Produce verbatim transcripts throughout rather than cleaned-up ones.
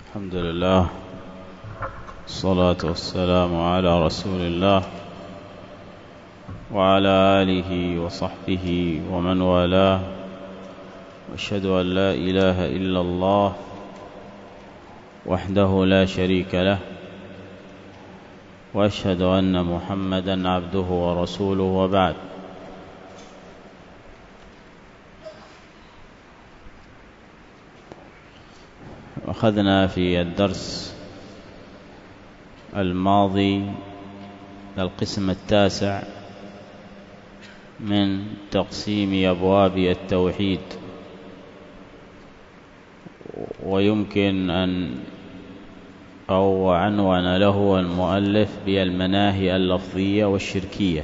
الحمد لله، الصلاة والسلام على رسول الله وعلى آله وصحبه ومن والاه، وأشهد أن لا إله إلا الله وحده لا شريك له، وأشهد أن محمدًا عبده ورسوله، وبعد. أخذنا في الدرس الماضي القسم التاسع من تقسيم أبواب التوحيد، ويمكن أن أو عنوان له المؤلف بالمناهي اللفظية والشركية،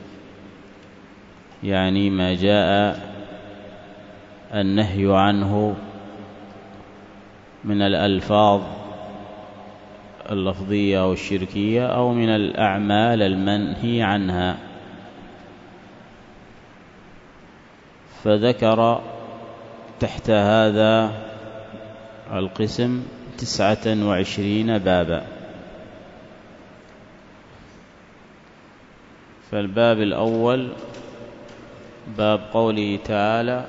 يعني ما جاء النهي عنه من الألفاظ اللفظية أو الشركية أو من الأعمال المنهي عنها. فذكر تحت هذا القسم تسعة وعشرين بابا. فالباب الأول باب قوله تعالى: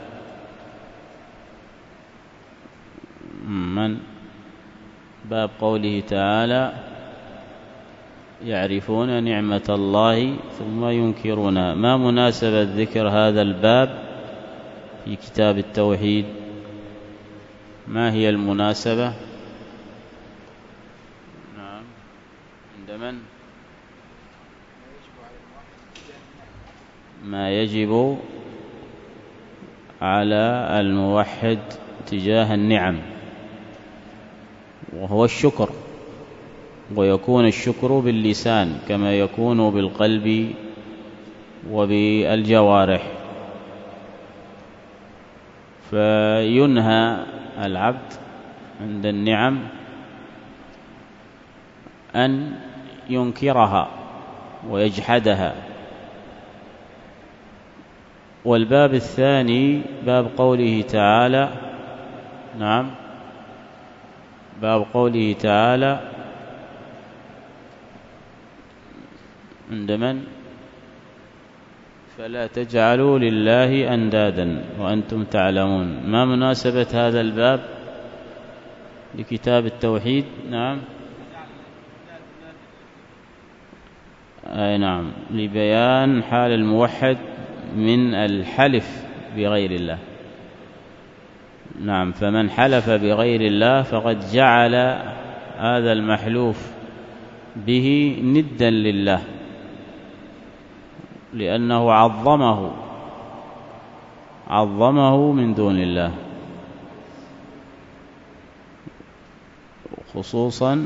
من باب قوله تعالى: يعرفون نعمة الله ثم ينكرونها. ما مناسبة ذكر هذا الباب في كتاب التوحيد؟ ما هي المناسبة؟ نعم، عند من؟ ما يجب على الموحد تجاه النعم، وهو الشكر، ويكون الشكر باللسان كما يكون بالقلب وبالجوارح. فينهى العبد عند النعم أن ينكرها ويجحدها. والباب الثاني باب قوله تعالى نعم باب قوله تعالى عند من؟ فلا تجعلوا لله أندادا وأنتم تعلمون. ما مناسبة هذا الباب لكتاب التوحيد؟ نعم أي نعم لبيان حال الموحد من الحلف بغير الله. نعم، فمن حلف بغير الله فقد جعل هذا المحلوف به ندا لله، لأنه عظمه عظمه من دون الله، خصوصا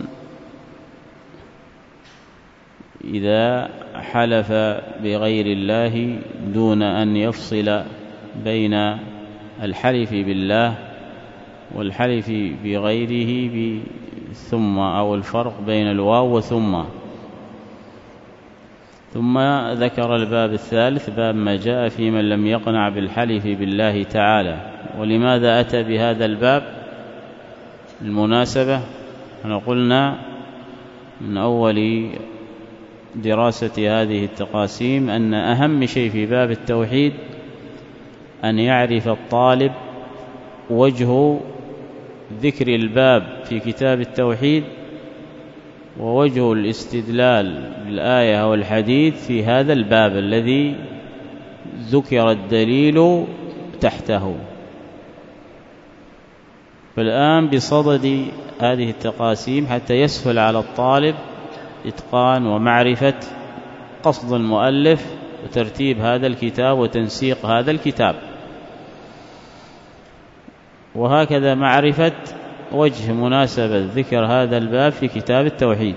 إذا حلف بغير الله دون أن يفصل بين الحلف بالله والحلف بغيره بثم، أو الفرق بين الواو وثم. ثم ذكر الباب الثالث باب ما جاء في من لم يقنع بالحلف بالله تعالى. ولماذا أتى بهذا الباب؟ المناسبة أنا قلنا من أول دراسة هذه التقاسيم أن أهم شيء في باب التوحيد أن يعرف الطالب وجه ذكر الباب في كتاب التوحيد ووجه الاستدلال بالآية أو الحديث في هذا الباب الذي ذكر الدليل تحته. فالآن بصدد هذه التقاسيم حتى يسهل على الطالب إتقان ومعرفة قصد المؤلف وترتيب هذا الكتاب وتنسيق هذا الكتاب، وهكذا معرفة وجه مناسبة ذكر هذا الباب في كتاب التوحيد.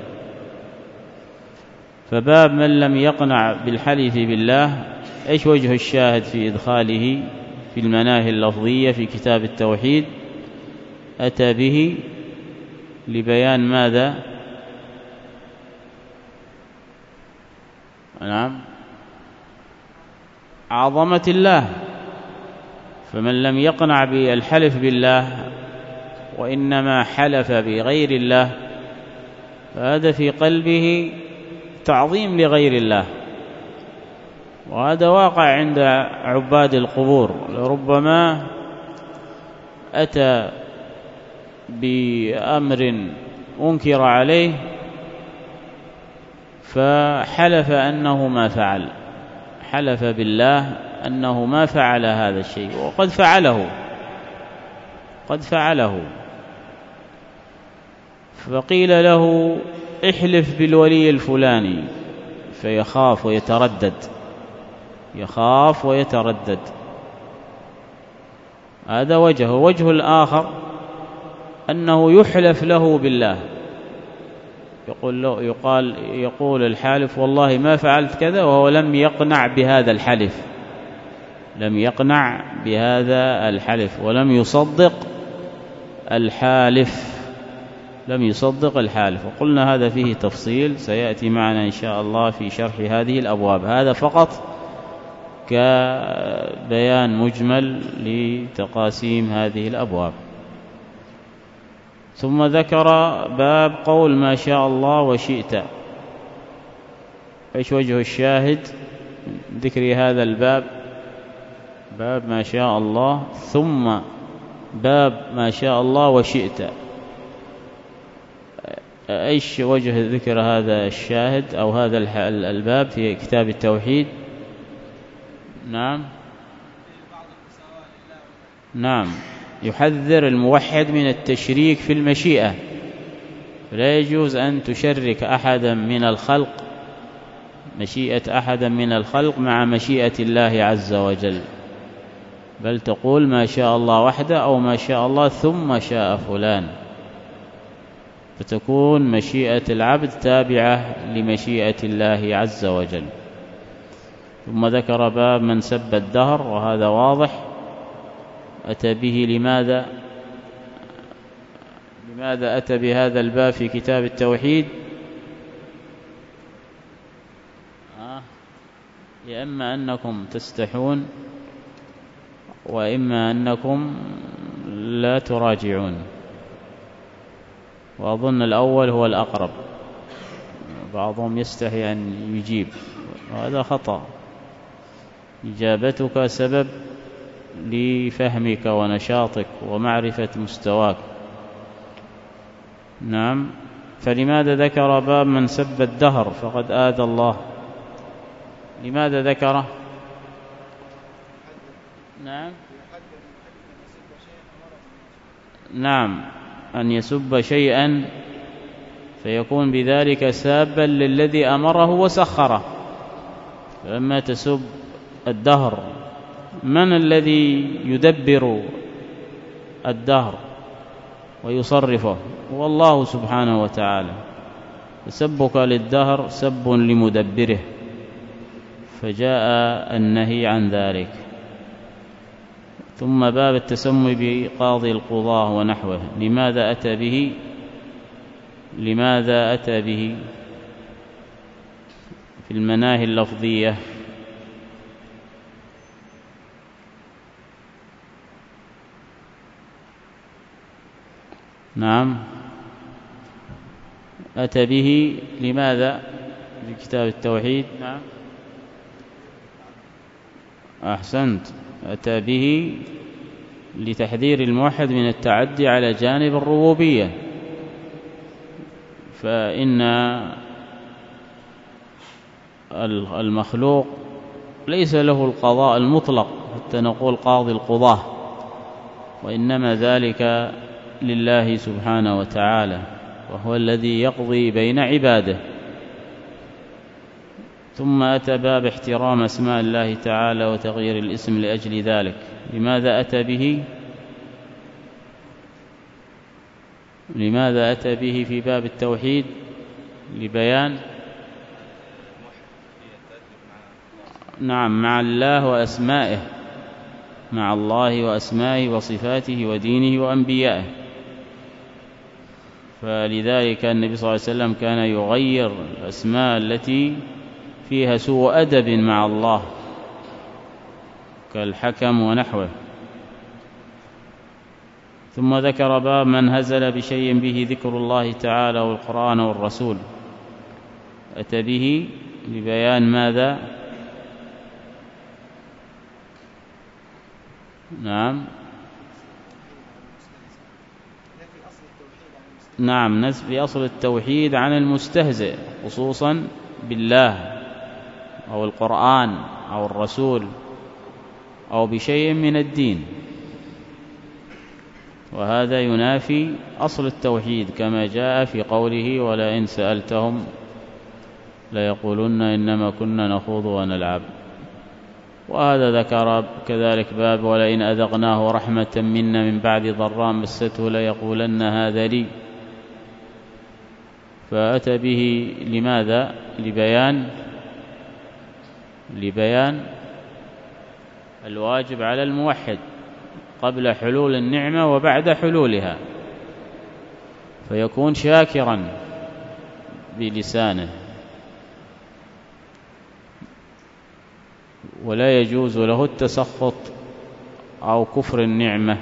فباب من لم يقنع بالحلف بالله، إيش وجه الشاهد في إدخاله في المناهي اللفظية في كتاب التوحيد؟ أتى به لبيان ماذا؟ نعم عظمة الله. فمن لم يقنع بالحلف بالله وإنما حلف بغير الله فهذا في قلبه تعظيم لغير الله، وهذا واقع عند عباد القبور. لربما أتى بأمر أنكر عليه فحلف أنه ما فعل، حلف بالله أنه ما فعل هذا الشيء وقد فعله قد فعله فقيل له احلف بالولي الفلاني فيخاف ويتردد يخاف ويتردد هذا وجه. وجه الآخر أنه يحلف له بالله، يقول له يقال يقول الحالف والله ما فعلت كذا وهو لم يقنع بهذا الحلف لم يقنع بهذا الحلف ولم يصدق الحالف لم يصدق الحالف. وقلنا هذا فيه تفصيل سيأتي معنا إن شاء الله في شرح هذه الأبواب، هذا فقط كبيان مجمل لتقاسيم هذه الأبواب. ثم ذكر باب قول ما شاء الله وشئت. ايش وجه الشاهد ذكر هذا الباب؟ باب ما شاء الله ثم باب ما شاء الله وشئت، ايش وجه ذكر هذا الشاهد أو هذا الباب في كتاب التوحيد؟ نعم نعم يحذر الموحد من التشريك في المشيئة، فلا يجوز أن تشرك أحدا من الخلق مشيئة أحدا من الخلق مع مشيئة الله عز وجل، بل تقول ما شاء الله وحده أو ما شاء الله ثم شاء فلان، فتكون مشيئة العبد تابعة لمشيئة الله عز وجل. ثم ذكر باب من سب الدهر، وهذا واضح أتى به. لماذا لماذا أتى بهذا الباب في كتاب التوحيد؟ آه. يا إما أنكم تستحون وإما أنكم لا تراجعون، وأظن الأول هو الأقرب، بعضهم يستحي أن يجيب وهذا خطأ. إجابتك سبب لفهمك ونشاطك ومعرفة مستواك. نعم. فلماذا ذكر باب من سب الدهر فقد آذى الله؟ لماذا ذكره؟ نعم نعم أن يسب شيئا فيكون بذلك سابا للذي أمره وسخره. فلما تسب الدهر، من الذي يدبر الدهر ويصرفه؟ هو الله سبحانه وتعالى. فسبك للدهر سب لمدبره، فجاء النهي عن ذلك. ثم باب التسمي بقاضي القضاة ونحوه، لماذا أتى به؟ لماذا أتى به في المناهي اللفظية؟ نعم أتى به لماذا في كتاب التوحيد؟ نعم أحسنت، أتى به لتحذير الموحد من التعدي على جانب الربوبية، فإن المخلوق ليس له القضاء المطلق حتى نقول قاضي القضاة، وإنما ذلك لله سبحانه وتعالى، وهو الذي يقضي بين عباده. ثم أتى باب احترام أسماء الله تعالى وتغيير الاسم لأجل ذلك. لماذا أتى به؟ لماذا أتى به في باب التوحيد؟ لبيان نعم مع الله وأسمائه، مع الله وأسمائه وصفاته ودينه وأنبيائه. فلذلك النبي صلى الله عليه وسلم كان يغير الأسماء التي فيها سوء أدب مع الله كالحكم ونحوه. ثم ذكر باب من هزل بشيء به ذكر الله تعالى والقرآن والرسول، أتى به لبيان ماذا؟ نعم نعم نسفي أصل التوحيد عن المستهزئ، خصوصا بالله أو القرآن أو الرسول أو بشيء من الدين، وهذا ينافي أصل التوحيد كما جاء في قوله ولئن سألتهم ليقولن إنما كنا نخوض ونلعب. وهذا ذكر كذلك باب ولئن أذقناه رحمة منا من بعد ضراء مسته ليقولن هذا لي، فأتى به لماذا؟ لبيان لبيان الواجب على الموحد قبل حلول النعمة وبعد حلولها، فيكون شاكرا بلسانه، ولا يجوز له التسخط أو كفر النعمة.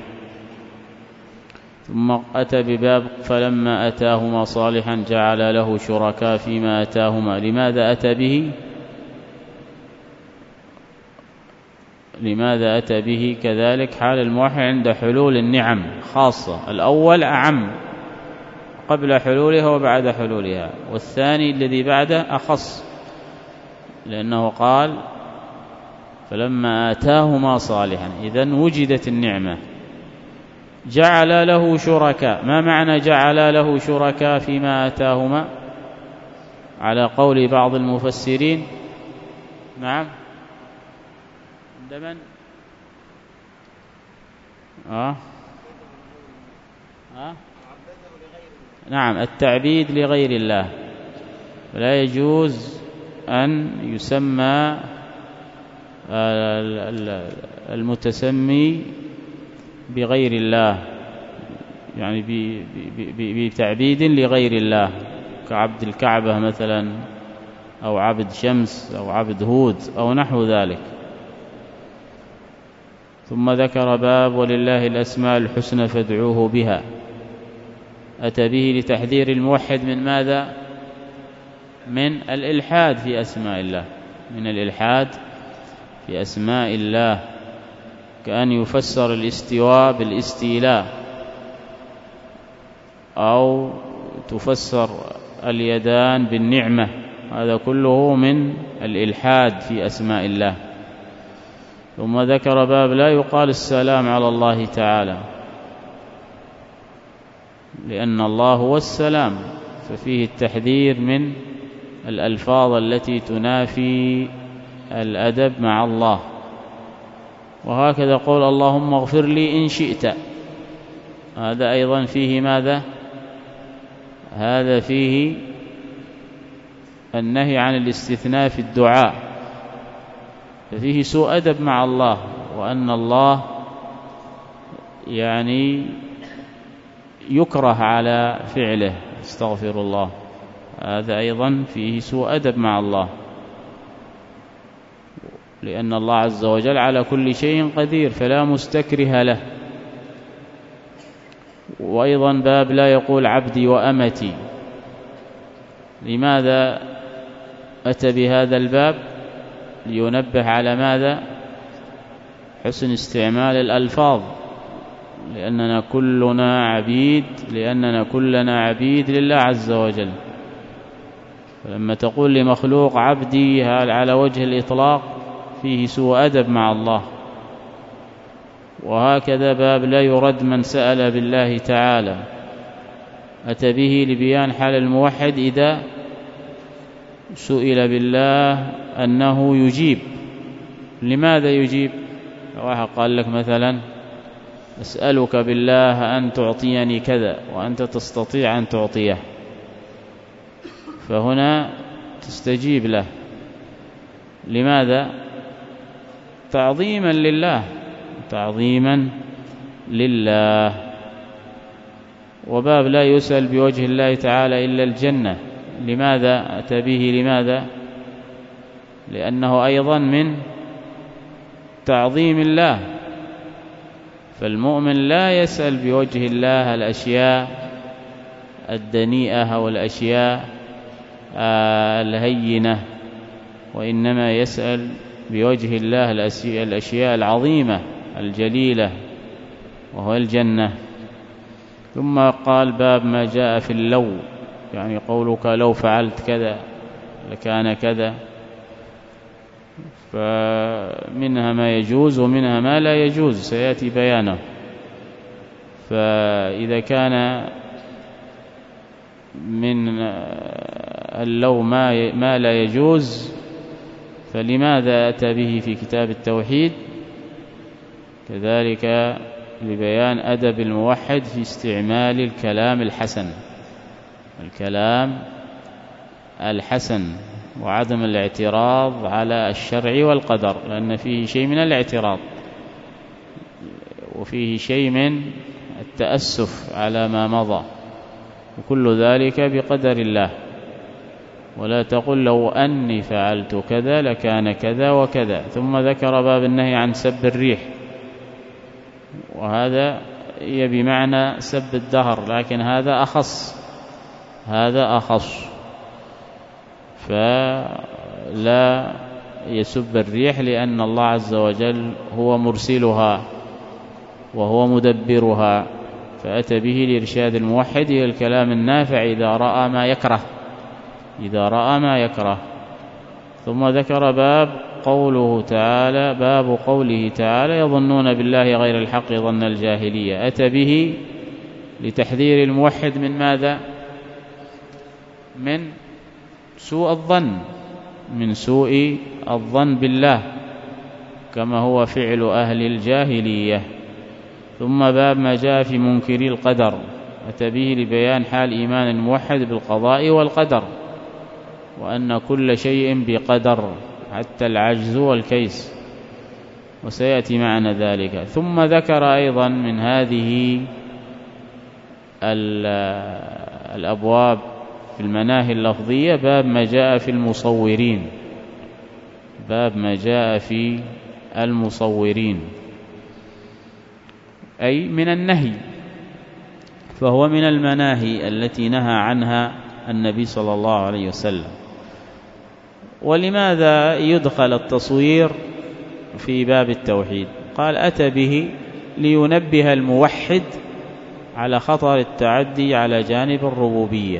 ثم أتى بباب فلما أتاهما صالحا جعل له شركاء فيما أتاهما. لماذا أتى به؟ لماذا أتى به كذلك حال الموحد عند حلول النعم خاصة؟ الأول أعم قبل حلولها وبعد حلولها، والثاني الذي بعده أخص، لأنه قال فلما آتاهما صالحا، إذن وجدت النعمة. جعل له شركاء، ما معنى جعل له شركاء فيما آتاهما؟ على قول بعض المفسرين نعم عند من؟ آه. آه. نعم التعبيد لغير الله، فلا يجوز أن يسمى المتسمي بغير الله، يعني بتعبيد لغير الله، كعبد الكعبة مثلا، أو عبد شمس، أو عبد هود، أو نحو ذلك. ثم ذكر باب ولله الأسماء الحسنى فادعوه بها، أتى به لتحذير الموحد من ماذا؟ من الإلحاد في أسماء الله، من الإلحاد في أسماء الله، كأن يفسر الاستواء بالاستيلاء، أو تفسر اليدان بالنعمة، هذا كله من الإلحاد في أسماء الله. ثم ذكر باب لا يقال السلام على الله تعالى، لأن الله هو السلام، ففيه التحذير من الألفاظ التي تنافي الأدب مع الله. وهكذا قول اللهم اغفر لي إن شئت، هذا أيضا فيه ماذا؟ هذا فيه النهي عن الاستثناء في الدعاء، ففيه سوء أدب مع الله، وأن الله يعني يكره على فعله، استغفر الله، هذا أيضا فيه سوء أدب مع الله، لأن الله عز وجل على كل شيء قدير فلا مستكره له. وأيضا باب لا يقول عبدي وأمتي. لماذا أتى بهذا الباب؟ لينبه على ماذا؟ حسن استعمال الألفاظ، لأننا كلنا عبيد، لأننا كلنا عبيد لله عز وجل. فلما تقول لمخلوق عبدي على وجه الإطلاق فيه سوء أدب مع الله. وهكذا باب لا يرد من سأل بالله تعالى، أتى به لبيان حال الموحد إذا سئل بالله أنه يجيب. لماذا يجيب؟ واحد قال لك مثلا أسألك بالله أن تعطيني كذا وأنت تستطيع أن تعطيه، فهنا تستجيب له. لماذا؟ تعظيما لله، تعظيما لله. وباب لا يسأل بوجه الله تعالى إلا الجنة. لماذا أتى به؟ لماذا؟ لأنه أيضا من تعظيم الله، فالمؤمن لا يسأل بوجه الله الأشياء الدنيئة أو الأشياء الهينة، وإنما يسأل بوجه الله الأشياء العظيمة الجليلة وهو الجنة. ثم قال باب ما جاء في اللو، يعني قولك لو فعلت كذا لكان كذا، فمنها ما يجوز ومنها ما لا يجوز سيأتي بيانه. فإذا كان من اللو ما ما لا يجوز فلماذا أتى به في كتاب التوحيد؟ كذلك لبيان أدب الموحد في استعمال الكلام الحسن، الكلام الحسن وعدم الاعتراض على الشرع والقدر، لأن فيه شيء من الاعتراض وفيه شيء من التأسف على ما مضى، وكل ذلك بقدر الله. ولا تقل لو أني فعلت كذا لكان كذا وكذا. ثم ذكر باب النهي عن سب الريح، وهذا هي بمعنى سب الدهر، لكن هذا أخص، هذا أخص، فلا يسب الريح لأن الله عز وجل هو مرسلها وهو مدبرها، فأتى به لإرشاد الموحد إلى الكلام النافع إذا رأى ما يكره، إذا رأى ما يكره. ثم ذكر باب قوله تعالى، باب قوله تعالى يظنون بالله غير الحق ظن الجاهلية، أتى به لتحذير الموحد من ماذا؟ من سوء الظن، من سوء الظن بالله كما هو فعل أهل الجاهلية. ثم باب ما جاء في منكري القدر، أتى به لبيان حال إيمان الموحد بالقضاء والقدر، وأن كل شيء بقدر حتى العجز والكيس، وسيأتي معنا ذلك. ثم ذكر أيضا من هذه الأبواب في المناهي اللفظية باب ما جاء في المصورين، باب ما جاء في المصورين، أي من النهي، فهو من المناهي التي نهى عنها النبي صلى الله عليه وسلم. ولماذا يدخل التصوير في باب التوحيد؟ قال أتى به لينبه الموحد على خطر التعدي على جانب الربوبية،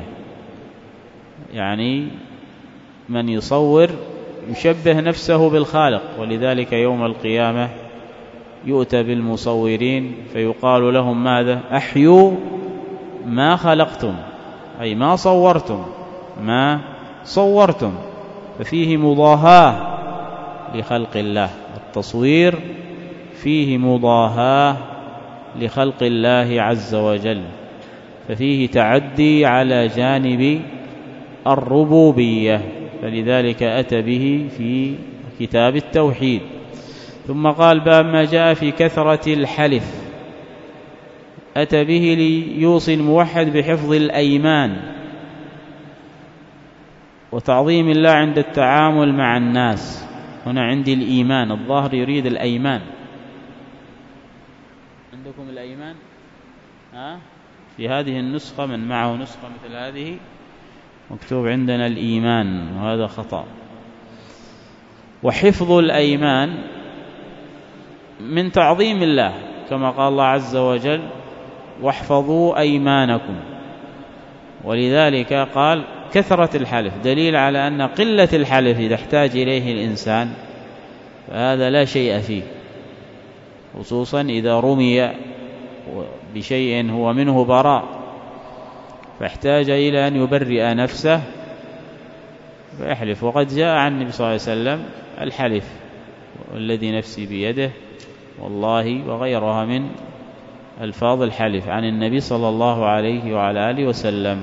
يعني من يصور يشبه نفسه بالخالق، ولذلك يوم القيامة يؤتى بالمصورين فيقال لهم ماذا؟ أحيوا ما خلقتم، أي ما صورتم، ما صورتم، ففيه مضاهاة لخلق الله، التصوير فيه مضاهاة لخلق الله عز وجل، ففيه تعدي على جانب الربوبية، فلذلك أتى به في كتاب التوحيد. ثم قال باب ما جاء في كثرة الحلف، أتى به ليوصي الموحد بحفظ الأيمان وتعظيم الله عند التعامل مع الناس. هنا عندي الإيمان، الظاهر يريد الأيمان، عندكم الأيمان؟ ها؟ في هذه النسخة من معه نسخة مثل هذه مكتوب عندنا الإيمان، وهذا خطأ. وحفظ الأيمان من تعظيم الله، كما قال الله عز وجل واحفظوا أيمانكم، ولذلك قال كثرة الحلف دليل على أن قلة الحلف إذا احتاج إليه الإنسان فهذا لا شيء فيه، خصوصا إذا رمي بشيء هو منه براء فاحتاج إلى أن يبرئ نفسه فيحلف. وقد جاء عن النبي صلى الله عليه وسلم الحلف والذي نفسي بيده والله وغيرها من ألفاظ الحلف عن النبي صلى الله عليه وعلى آله وسلم.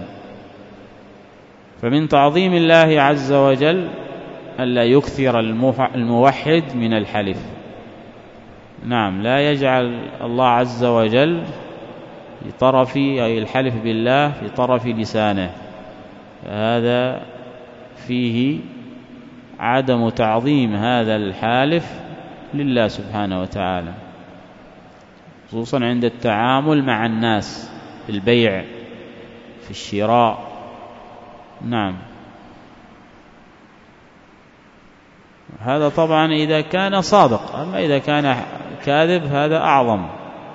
فمن تعظيم الله عز وجل ألا يكثر الموحد من الحلف، نعم، لا يجعل الله عز وجل في طرف أي الحلف بالله في طرف لسانه، فهذا فيه عدم تعظيم هذا الحالف لله سبحانه وتعالى. خصوصا عند التعامل مع الناس في البيع في الشراء. نعم. هذا طبعا إذا كان صادق، أما إذا كان كاذب هذا أعظم.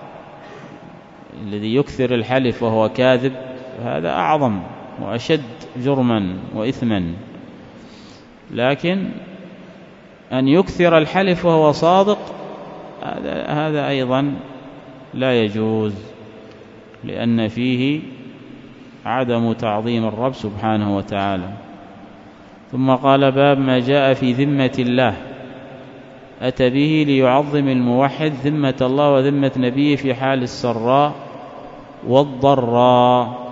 الذي يكثر الحلف وهو كاذب هذا أعظم وأشد جرما وإثما. لكن أن يكثر الحلف وهو صادق هذا, هذا أيضا لا يجوز، لأن فيه عدم تعظيم الرب سبحانه وتعالى. ثم قال: باب ما جاء في ذمة الله، أتى به ليعظم الموحد ذمة الله وذمة نبيه في حال السراء والضراء.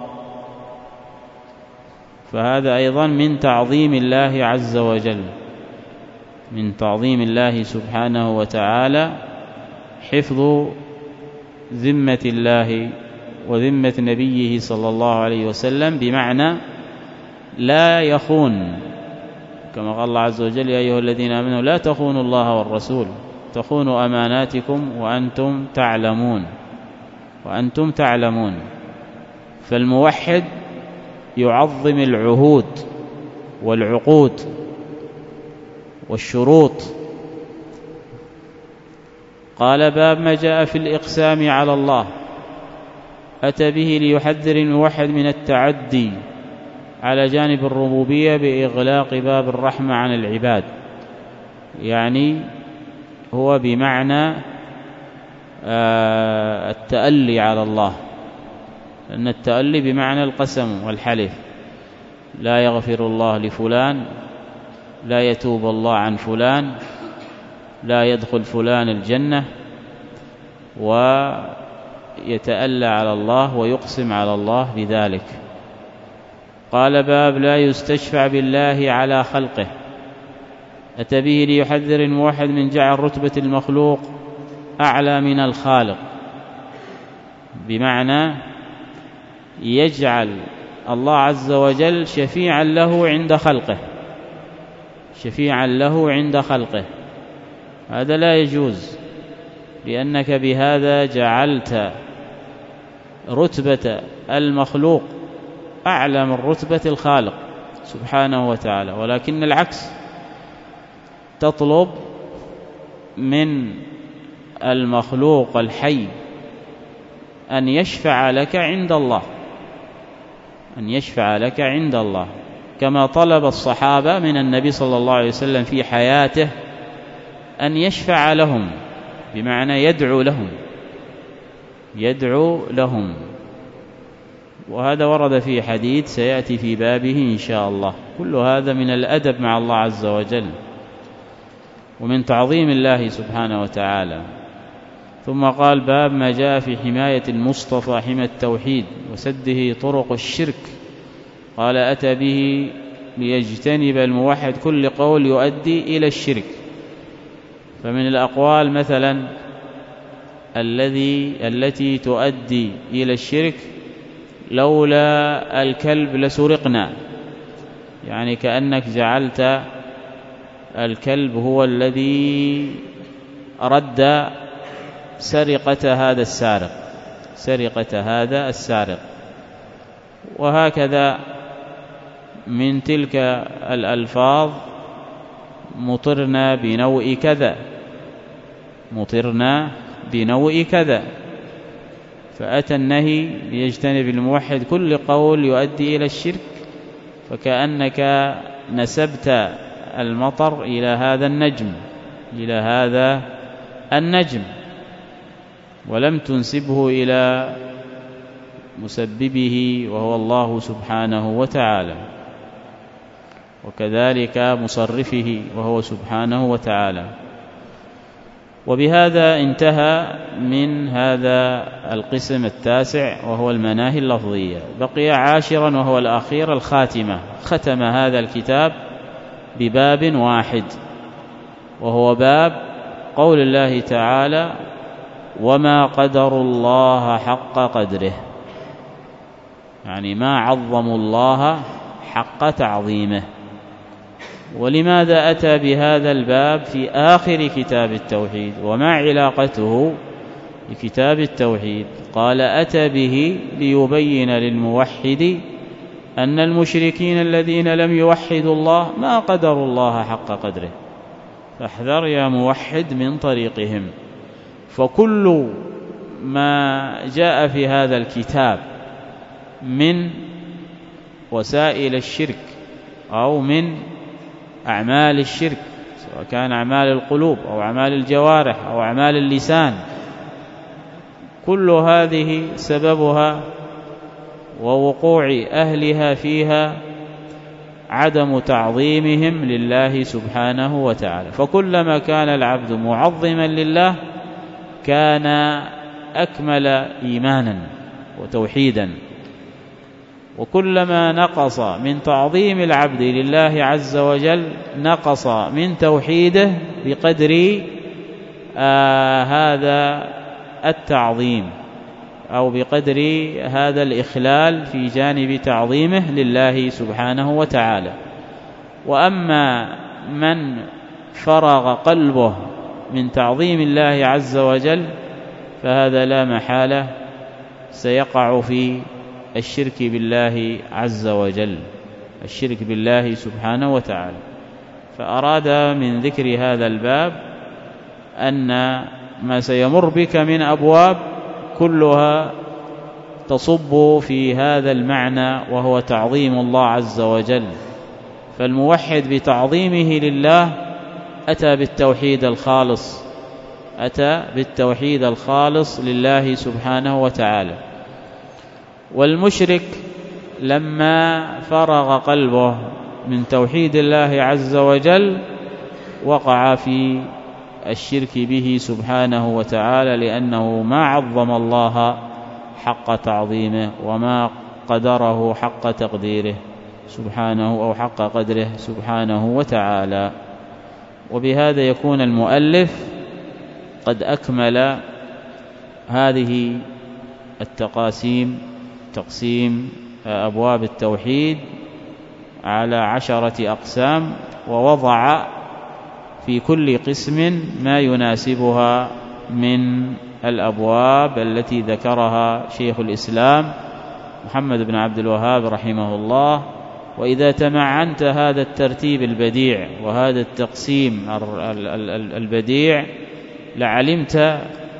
فهذا أيضا من تعظيم الله عز وجل، من تعظيم الله سبحانه وتعالى حفظ ذمة الله وذمة نبيه صلى الله عليه وسلم، بمعنى لا يخون، كما قال الله عز وجل: يا أيها الذين آمنوا لا تخونوا الله والرسول تخونوا أماناتكم وأنتم تعلمون وأنتم تعلمون. فالموحد يعظم العهود والعقود والشروط. قال: باب ما جاء في الإقسام على الله، أتى به ليحذر الموحد من التعدي على جانب الربوبية بإغلاق باب الرحمة عن العباد. يعني هو بمعنى التألي على الله، لأن التألي بمعنى القسم والحلف. لا يغفر الله لفلان، لا يتوب الله عن فلان، لا يدخل فلان الجنة، ويتألى على الله ويقسم على الله بذلك. قال: باب لا يستشفع بالله على خلقه، أتى به ليحذر الموحد من جعل رتبة المخلوق أعلى من الخالق، بمعنى يجعل الله عز وجل شفيعا له عند خلقه، شفيعا له عند خلقه. هذا لا يجوز، لأنك بهذا جعلت رتبة المخلوق أعلى من رتبة الخالق سبحانه وتعالى. ولكن العكس، تطلب من المخلوق الحي أن يشفع لك عند الله، أن يشفع لك عند الله، كما طلب الصحابة من النبي صلى الله عليه وسلم في حياته أن يشفع لهم، بمعنى يدعو لهم، يدعو لهم. وهذا ورد في حديث سيأتي في بابه إن شاء الله. كل هذا من الأدب مع الله عز وجل ومن تعظيم الله سبحانه وتعالى. ثم قال: باب ما جاء في حماية المصطفى حمى التوحيد وسده طرق الشرك. قال: أتى به ليجتنب الموحد كل قول يؤدي إلى الشرك. فمن الأقوال مثلا الذي التي تؤدي إلى الشرك: لولا الكلب لسرقنا، يعني كأنك جعلت الكلب هو الذي رد سرقة هذا السارق، سرقة هذا السارق. وهكذا من تلك الألفاظ: مطرنا بنوء كذا، مطرنا بنوء كذا. فأتى النهي ليجتنب الموحد كل قول يؤدي إلى الشرك، فكأنك نسبت المطر إلى هذا النجم، إلى هذا النجم، ولم تنسبه إلى مسببه وهو الله سبحانه وتعالى، وكذلك مصرفه وهو سبحانه وتعالى. وبهذا انتهى من هذا القسم التاسع وهو المناهي اللفظية. بقي عاشرا وهو الأخير، الخاتمة. ختم هذا الكتاب بباب واحد، وهو باب قول الله تعالى: وما قدروا الله حق قدره، يعني ما عظموا الله حق تعظيمه. ولماذا أتى بهذا الباب في آخر كتاب التوحيد؟ وما علاقته في كتاب التوحيد. قال أتى به ليبين للموحد أن المشركين الذين لم يوحدوا الله ما قدروا الله حق قدره، فاحذر يا موحد من طريقهم. فكل ما جاء في هذا الكتاب من وسائل الشرك أو من أعمال الشرك، سواء كان أعمال القلوب أو أعمال الجوارح أو أعمال اللسان، كل هذه سببها ووقوع أهلها فيها عدم تعظيمهم لله سبحانه وتعالى. فكلما كان العبد معظما لله كان أكمل إيمانا وتوحيدا، وكلما نقص من تعظيم العبد لله عز وجل نقص من توحيده بقدر آه هذا التعظيم أو بقدر هذا الإخلال في جانب تعظيمه لله سبحانه وتعالى. وأما من فرغ قلبه من تعظيم الله عز وجل فهذا لا محالة سيقع في الشرك بالله عز وجل، الشرك بالله سبحانه وتعالى. فأراد من ذكر هذا الباب أن ما سيمر بك من أبواب كلها تصب في هذا المعنى، وهو تعظيم الله عز وجل. فالموحد بتعظيمه لله أتى بالتوحيد الخالص، أتى بالتوحيد الخالص لله سبحانه وتعالى. والمشرك لما فرغ قلبه من توحيد الله عز وجل وقع في الشرك به سبحانه وتعالى، لأنه ما عظم الله حق تعظيمه وما قدره حق تقديره سبحانه أو حق قدره سبحانه وتعالى. وبهذا يكون المؤلف قد أكمل هذه التقاسيم، تقسيم أبواب التوحيد على عشرة أقسام، ووضع في كل قسم ما يناسبها من الأبواب التي ذكرها شيخ الإسلام محمد بن عبد الوهاب رحمه الله. وإذا تمعنت هذا الترتيب البديع وهذا التقسيم البديع لعلمت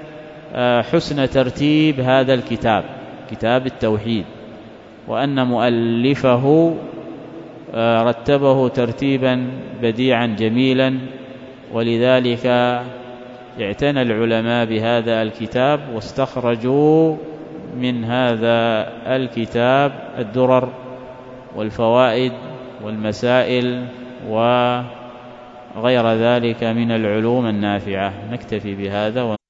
حسن ترتيب هذا الكتاب، كتاب التوحيد، وأن مؤلفه رتبه ترتيبا بديعا جميلا. ولذلك اعتنى العلماء بهذا الكتاب واستخرجوا من هذا الكتاب الدرر والفوائد والمسائل وغير ذلك من العلوم النافعة. نكتفي بهذا.